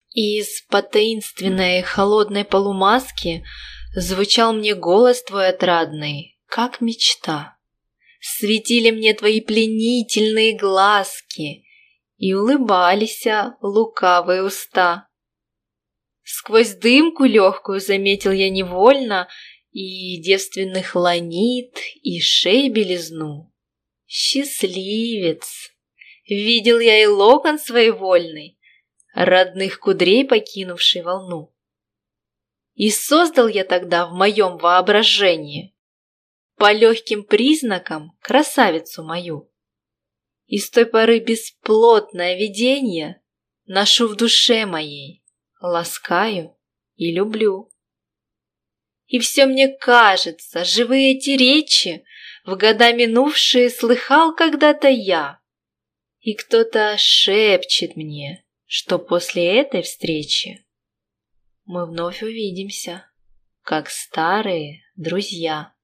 Из-под таинственной холодной полумаски звучал мне голос твой отрадный, как мечта. Светили мне твои пленительные глазки, и улыбались лукавые уста. Сквозь дымку легкую заметил я невольно и девственных ланит, и шей белизну. Счастливец! Видел я и локон своевольный, родных кудрей покинувший волну. И создал я тогда в моем воображении по легким признакам красавицу мою. И с той поры бесплотное видение ношу в душе моей, ласкаю и люблю. И все мне кажется, живые эти речи в года минувшие слыхал когда-то я. И кто-то шепчет мне, что после этой встречи мы вновь увидимся, как старые друзья.